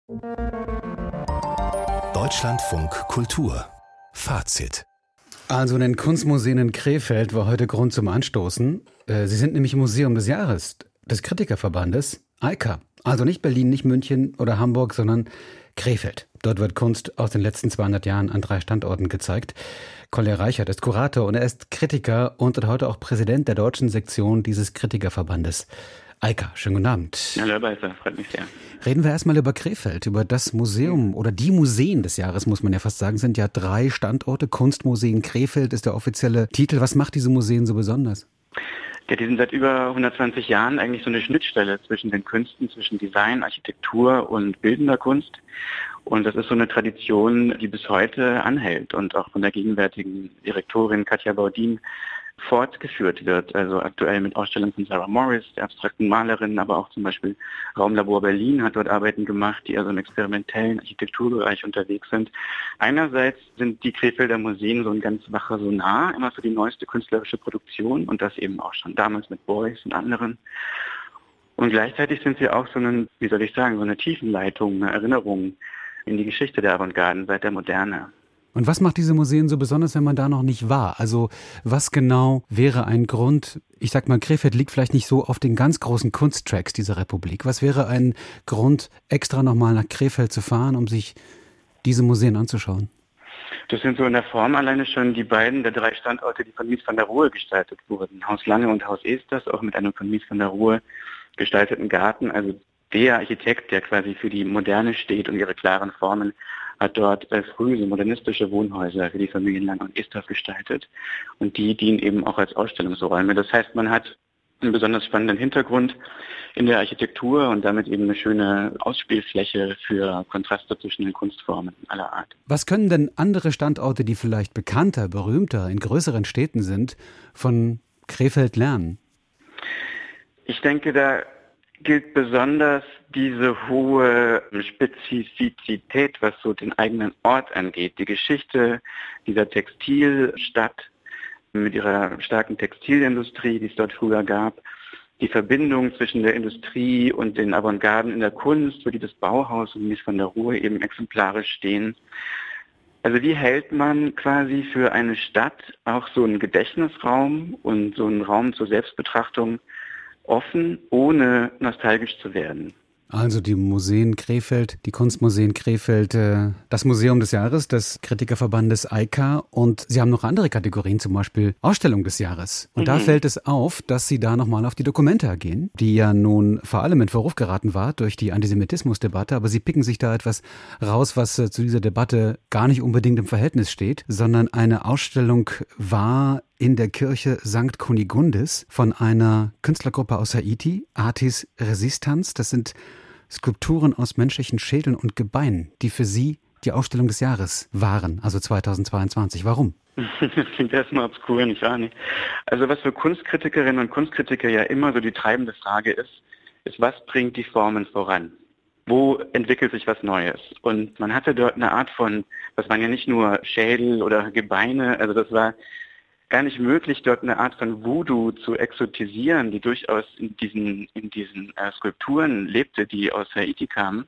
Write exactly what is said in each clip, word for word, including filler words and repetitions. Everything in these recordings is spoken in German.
Deutschlandfunk Kultur Fazit. Also in den Kunstmuseen in Krefeld war heute Grund zum Anstoßen. Sie sind nämlich Museum des Jahres des Kritikerverbandes EIKA. Also nicht Berlin, nicht München oder Hamburg, sondern Krefeld. Dort wird Kunst aus den letzten zweihundert Jahren an drei Standorten gezeigt. Collier Reichert ist Kurator und er ist Kritiker und heute auch Präsident der deutschen Sektion dieses Kritikerverbandes EIKA. Schönen guten Abend. Hallo, Herr Beißer, freut mich sehr. Reden wir erstmal über Krefeld, über das Museum oder die Museen des Jahres, muss man ja fast sagen, sind ja drei Standorte. Kunstmuseen Krefeld ist der offizielle Titel. Was macht diese Museen so besonders? Ja, die sind seit über hundertzwanzig Jahren eigentlich so eine Schnittstelle zwischen den Künsten, zwischen Design, Architektur und bildender Kunst. Und das ist so eine Tradition, die bis heute anhält und auch von der gegenwärtigen Direktorin Katja Baudin fortgeführt wird. Also aktuell mit Ausstellungen von Sarah Morris, der abstrakten Malerin, aber auch zum Beispiel Raumlabor Berlin hat dort Arbeiten gemacht, die also im experimentellen Architekturbereich unterwegs sind. Einerseits sind die Krefelder Museen so ein ganz wacher Sonar, immer für die neueste künstlerische Produktion und das eben auch schon damals mit Beuys und anderen. Und gleichzeitig sind sie auch so eine, wie soll ich sagen, so eine Tiefenleitung, eine Erinnerung in die Geschichte der Avantgarden seit der Moderne. Und was macht diese Museen so besonders, wenn man da noch nicht war? Also was genau wäre ein Grund, ich sag mal, Krefeld liegt vielleicht nicht so auf den ganz großen Kunsttracks dieser Republik. Was wäre ein Grund, extra nochmal nach Krefeld zu fahren, um sich diese Museen anzuschauen? Das sind so in der Form alleine schon die beiden der drei Standorte, die von Mies van der Rohe gestaltet wurden. Haus Lange und Haus Esters, auch mit einem von Mies van der Rohe gestalteten Garten. Also der Architekt, der quasi für die Moderne steht und ihre klaren Formen, hat dort äh, früh so modernistische Wohnhäuser für die Familien Lange und Esters gestaltet. Und die dienen eben auch als Ausstellungsräume. Das heißt, man hat einen besonders spannenden Hintergrund in der Architektur und damit eben eine schöne Ausspielfläche für Kontraste zwischen den Kunstformen aller Art. Was können denn andere Standorte, die vielleicht bekannter, berühmter, in größeren Städten sind, von Krefeld lernen? Ich denke, da gilt besonders diese hohe Spezifizität, was so den eigenen Ort angeht. Die Geschichte dieser Textilstadt mit ihrer starken Textilindustrie, die es dort früher gab, die Verbindung zwischen der Industrie und den Avantgarden in der Kunst, für die das Bauhaus und Mies van der Rohe eben exemplarisch stehen. Also wie hält man quasi für eine Stadt auch so einen Gedächtnisraum und so einen Raum zur Selbstbetrachtung offen, ohne nostalgisch zu werden? Also die Museen Krefeld, die Kunstmuseen Krefeld, das Museum des Jahres des Kritikerverbandes EIKA und Sie haben noch andere Kategorien, zum Beispiel Ausstellung des Jahres. Und mhm. da fällt es auf, dass Sie da nochmal auf die Documenta gehen, die ja nun vor allem in Verruf geraten war durch die Antisemitismusdebatte, aber Sie picken sich da etwas raus, was zu dieser Debatte gar nicht unbedingt im Verhältnis steht, sondern eine Ausstellung war in der Kirche Sankt Kunigundis von einer Künstlergruppe aus Haiti, Artis Resistance. Das sind Skulpturen aus menschlichen Schädeln und Gebeinen, die für Sie die Ausstellung des Jahres waren, also zweitausendzweiundzwanzig. Warum? Das klingt erstmal obskur, nicht wahr? Nicht? Also was für Kunstkritikerinnen und Kunstkritiker ja immer so die treibende Frage ist, ist, was bringt die Formen voran? Wo entwickelt sich was Neues? Und man hatte dort eine Art von, das waren ja nicht nur Schädel oder Gebeine, also das war gar nicht möglich, dort eine Art von Voodoo zu exotisieren, die durchaus in diesen, in diesen äh, Skulpturen lebte, die aus Haiti kamen.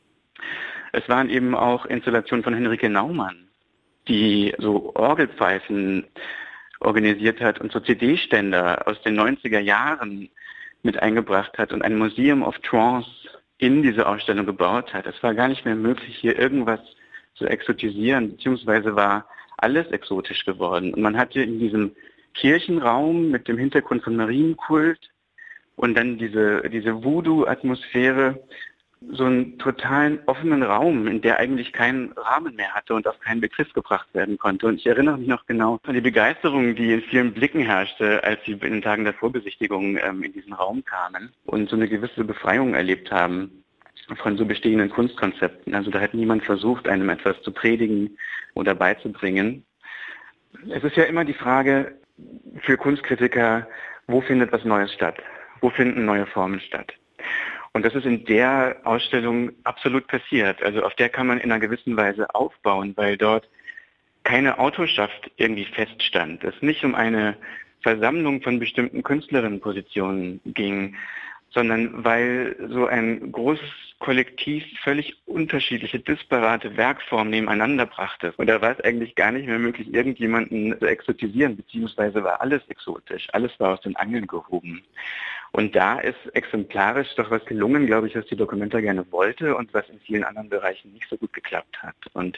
Es waren eben auch Installationen von Henrike Naumann, die so Orgelpfeifen organisiert hat und so C D-Ständer aus den neunziger Jahren mit eingebracht hat und ein Museum of Trance in diese Ausstellung gebaut hat. Es war gar nicht mehr möglich, hier irgendwas zu exotisieren, beziehungsweise war alles exotisch geworden. Und man hatte in diesem Kirchenraum mit dem Hintergrund von Marienkult und dann diese, diese Voodoo-Atmosphäre so einen totalen offenen Raum, in der eigentlich keinen Rahmen mehr hatte und auf keinen Begriff gebracht werden konnte. Und ich erinnere mich noch genau an die Begeisterung, die in vielen Blicken herrschte, als sie in den Tagen der Vorbesichtigung ähm, in diesen Raum kamen und so eine gewisse Befreiung erlebt haben von so bestehenden Kunstkonzepten. Also da hat niemand versucht, einem etwas zu predigen oder beizubringen. Es ist ja immer die Frage für Kunstkritiker, wo findet was Neues statt? Wo finden neue Formen statt? Und das ist in der Ausstellung absolut passiert. Also auf der kann man in einer gewissen Weise aufbauen, weil dort keine Autorschaft irgendwie feststand. Es nicht um eine Versammlung von bestimmten Künstlerinnenpositionen ging, sondern weil so ein großes Kollektiv völlig unterschiedliche, disparate Werkformen nebeneinander brachte. Und da war es eigentlich gar nicht mehr möglich, irgendjemanden zu exotisieren, beziehungsweise war alles exotisch, alles war aus den Angeln gehoben. Und da ist exemplarisch doch was gelungen, glaube ich, was die Documenta gerne wollte und was in vielen anderen Bereichen nicht so gut geklappt hat. Und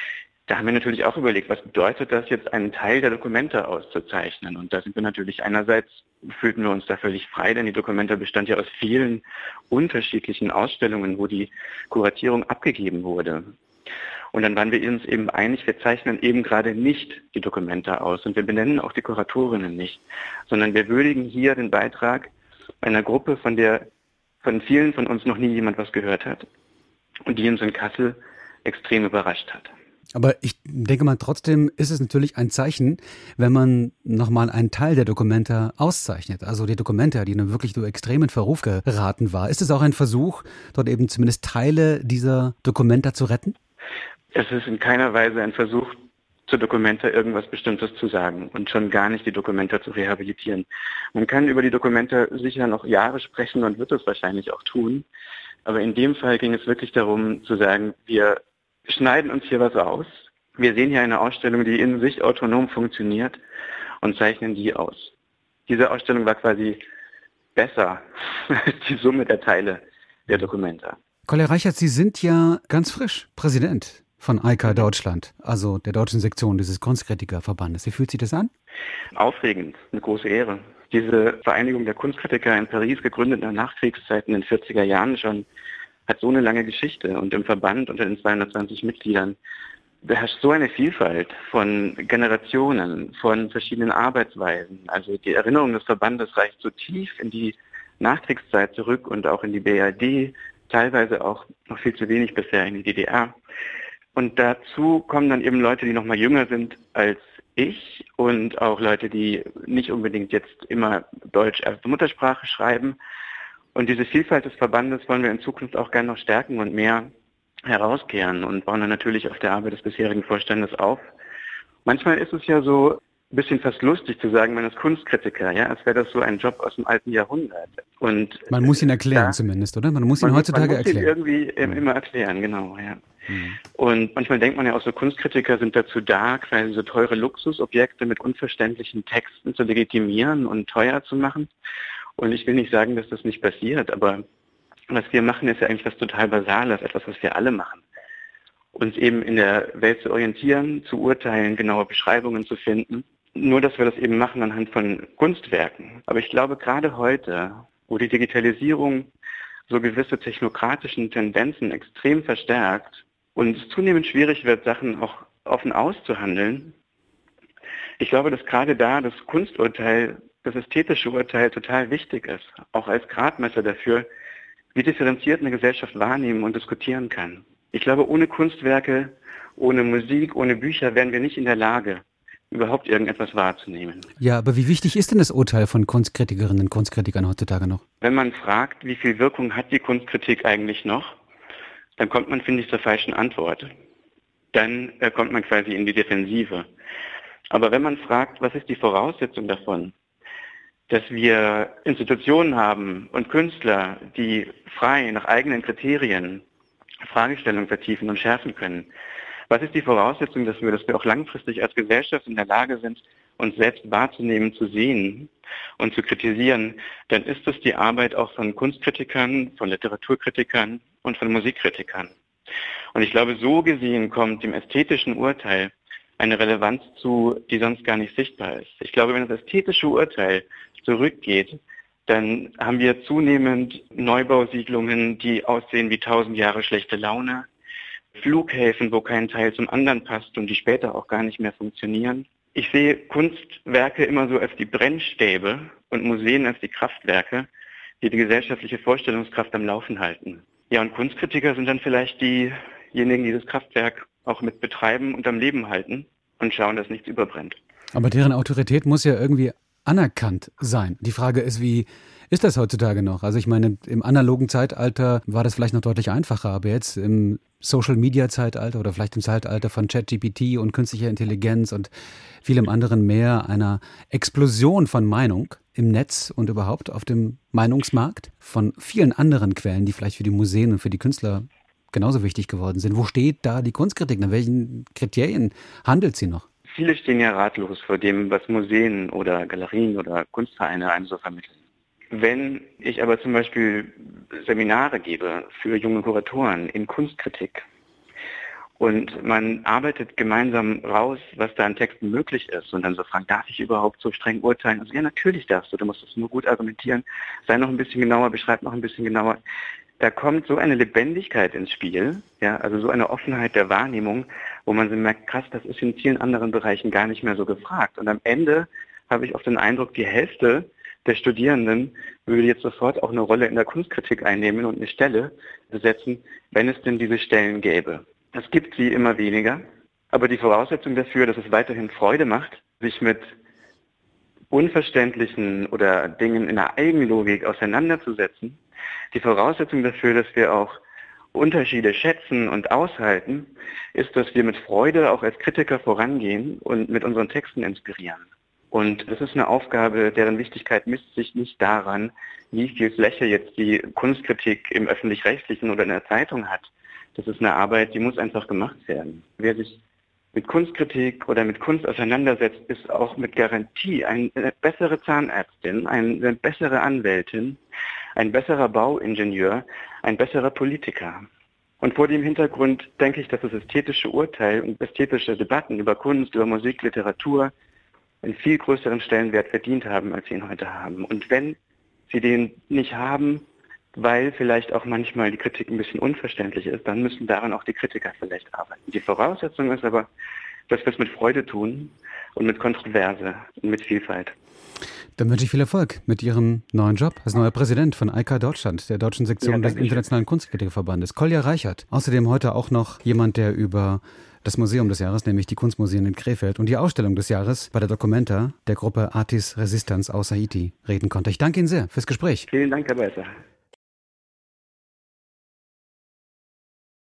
da haben wir natürlich auch überlegt, was bedeutet das jetzt, einen Teil der Documenta auszuzeichnen? Und da sind wir natürlich einerseits, fühlten wir uns da völlig frei, denn die Documenta bestand ja aus vielen unterschiedlichen Ausstellungen, wo die Kuratierung abgegeben wurde. Und dann waren wir uns eben einig, wir zeichnen eben gerade nicht die Documenta aus und wir benennen auch die Kuratorinnen nicht, sondern wir würdigen hier den Beitrag einer Gruppe, von der von vielen von uns noch nie jemand was gehört hat und die uns in Kassel extrem überrascht hat. Aber ich denke mal, trotzdem ist es natürlich ein Zeichen, wenn man nochmal einen Teil der Documenta auszeichnet. Also die Documenta, die nun wirklich so extrem in Verruf geraten war. Ist es auch ein Versuch, dort eben zumindest Teile dieser Documenta zu retten? Es ist in keiner Weise ein Versuch, zur Documenta irgendwas Bestimmtes zu sagen und schon gar nicht die Documenta zu rehabilitieren. Man kann über die Documenta sicher noch Jahre sprechen und wird es wahrscheinlich auch tun. Aber in dem Fall ging es wirklich darum zu sagen, wir schneiden uns hier was aus. Wir sehen hier eine Ausstellung, die in sich autonom funktioniert und zeichnen die aus. Diese Ausstellung war quasi besser als die Summe der Teile der Documenta. Kolja Reichert, Sie sind ja ganz frisch Präsident von Eika Deutschland, also der deutschen Sektion dieses Kunstkritikerverbandes. Wie fühlt sich das an? Aufregend, eine große Ehre. Diese Vereinigung der Kunstkritiker in Paris, gegründet in der Nachkriegszeit in den vierziger Jahren schon, hat so eine lange Geschichte und im Verband unter den zweihundertzwanzig Mitgliedern beherrscht so eine Vielfalt von Generationen, von verschiedenen Arbeitsweisen. Also die Erinnerung des Verbandes reicht so tief in die Nachkriegszeit zurück und auch in die B R D, teilweise auch noch viel zu wenig bisher in die D D R. Und dazu kommen dann eben Leute, die noch mal jünger sind als ich und auch Leute, die nicht unbedingt jetzt immer Deutsch als Muttersprache schreiben. Und diese Vielfalt des Verbandes wollen wir in Zukunft auch gerne noch stärken und mehr herauskehren und bauen dann natürlich auf der Arbeit des bisherigen Vorstandes auf. Manchmal ist es ja so ein bisschen fast lustig zu sagen, man ist Kunstkritiker, ja, als wäre das so ein Job aus dem alten Jahrhundert. Und man muss ihn erklären da, zumindest, oder? Man muss ihn man heutzutage muss, man erklären. Man muss ihn irgendwie immer erklären, genau, ja. Mhm. Und manchmal denkt man ja auch so, Kunstkritiker sind dazu da, quasi so teure Luxusobjekte mit unverständlichen Texten zu legitimieren und teuer zu machen. Und ich will nicht sagen, dass das nicht passiert, aber was wir machen, ist ja eigentlich was total Basales, etwas, was wir alle machen. Uns eben in der Welt zu orientieren, zu urteilen, genaue Beschreibungen zu finden. Nur, dass wir das eben machen anhand von Kunstwerken. Aber ich glaube, gerade heute, wo die Digitalisierung so gewisse technokratischen Tendenzen extrem verstärkt und es zunehmend schwierig wird, Sachen auch offen auszuhandeln, ich glaube, dass gerade da das Kunsturteil, das ästhetische Urteil total wichtig ist, auch als Gradmesser dafür, wie differenziert eine Gesellschaft wahrnehmen und diskutieren kann. Ich glaube, ohne Kunstwerke, ohne Musik, ohne Bücher wären wir nicht in der Lage, überhaupt irgendetwas wahrzunehmen. Ja, aber wie wichtig ist denn das Urteil von Kunstkritikerinnen und Kunstkritikern heutzutage noch? Wenn man fragt, wie viel Wirkung hat die Kunstkritik eigentlich noch, dann kommt man, finde ich, zur falschen Antwort. Dann äh, kommt man quasi in die Defensive. Aber wenn man fragt, was ist die Voraussetzung davon, dass wir Institutionen haben und Künstler, die frei nach eigenen Kriterien Fragestellungen vertiefen und schärfen können. Was ist die Voraussetzung dafür, dass wir auch langfristig als Gesellschaft in der Lage sind, uns selbst wahrzunehmen, zu sehen und zu kritisieren? Dann ist es die Arbeit auch von Kunstkritikern, von Literaturkritikern und von Musikkritikern. Und ich glaube, so gesehen kommt dem ästhetischen Urteil eine Relevanz zu, die sonst gar nicht sichtbar ist. Ich glaube, wenn das ästhetische Urteil zurückgeht, dann haben wir zunehmend Neubausiedlungen, die aussehen wie tausend Jahre schlechte Laune, Flughäfen, wo kein Teil zum anderen passt und die später auch gar nicht mehr funktionieren. Ich sehe Kunstwerke immer so als die Brennstäbe und Museen als die Kraftwerke, die die gesellschaftliche Vorstellungskraft am Laufen halten. Ja, und Kunstkritiker sind dann vielleicht diejenigen, die das Kraftwerk auch mit betreiben und am Leben halten und schauen, dass nichts überbrennt. Aber deren Autorität muss ja irgendwie anerkannt sein. Die Frage ist, wie ist das heutzutage noch? Also ich meine, im analogen Zeitalter war das vielleicht noch deutlich einfacher, aber jetzt im Social-Media-Zeitalter oder vielleicht im Zeitalter von ChatGPT und künstlicher Intelligenz und vielem anderen mehr, einer Explosion von Meinung im Netz und überhaupt auf dem Meinungsmarkt von vielen anderen Quellen, die vielleicht für die Museen und für die Künstler genauso wichtig geworden sind. Wo steht da die Kunstkritik? Nach welchen Kriterien handelt sie noch? Viele stehen ja ratlos vor dem, was Museen oder Galerien oder Kunstvereine einem so vermitteln. Wenn ich aber zum Beispiel Seminare gebe für junge Kuratoren in Kunstkritik und man arbeitet gemeinsam raus, was da an Texten möglich ist und dann so fragt, darf ich überhaupt so streng urteilen? Also ja, natürlich darfst du, du musst es nur gut argumentieren, sei noch ein bisschen genauer, beschreib noch ein bisschen genauer. Da kommt so eine Lebendigkeit ins Spiel, ja, also so eine Offenheit der Wahrnehmung, wo man so merkt, krass, das ist in vielen anderen Bereichen gar nicht mehr so gefragt. Und am Ende habe ich oft den Eindruck, die Hälfte der Studierenden würde jetzt sofort auch eine Rolle in der Kunstkritik einnehmen und eine Stelle besetzen, wenn es denn diese Stellen gäbe. Es gibt sie immer weniger, aber die Voraussetzung dafür, dass es weiterhin Freude macht, sich mit unverständlichen oder Dingen in der Eigenlogik auseinanderzusetzen, die Voraussetzung dafür, dass wir auch Unterschiede schätzen und aushalten, ist, dass wir mit Freude auch als Kritiker vorangehen und mit unseren Texten inspirieren. Und das ist eine Aufgabe, deren Wichtigkeit misst sich nicht daran, wie viel Fläche jetzt die Kunstkritik im Öffentlich-Rechtlichen oder in der Zeitung hat. Das ist eine Arbeit, die muss einfach gemacht werden. Wer sich mit Kunstkritik oder mit Kunst auseinandersetzt, ist auch mit Garantie eine bessere Zahnärztin, eine bessere Anwältin, ein besserer Bauingenieur, ein besserer Politiker. Und vor dem Hintergrund denke ich, dass das ästhetische Urteil und ästhetische Debatten über Kunst, über Musik, Literatur einen viel größeren Stellenwert verdient haben, als sie ihn heute haben. Und wenn sie den nicht haben, weil vielleicht auch manchmal die Kritik ein bisschen unverständlich ist, dann müssen daran auch die Kritiker vielleicht arbeiten. Die Voraussetzung ist aber, dass wir es mit Freude tun und mit Kontroverse und mit Vielfalt. Dann wünsche ich viel Erfolg mit Ihrem neuen Job als neuer Präsident von I K Deutschland, der deutschen Sektion ja, des Internationalen Kunstkritikerverbandes. Kolja Reichert. Außerdem heute auch noch jemand, der über das Museum des Jahres, nämlich die Kunstmuseen in Krefeld und die Ausstellung des Jahres bei der Documenta der Gruppe Artis Resistance aus Haiti reden konnte. Ich danke Ihnen sehr fürs Gespräch. Vielen Dank, Herr Beisser.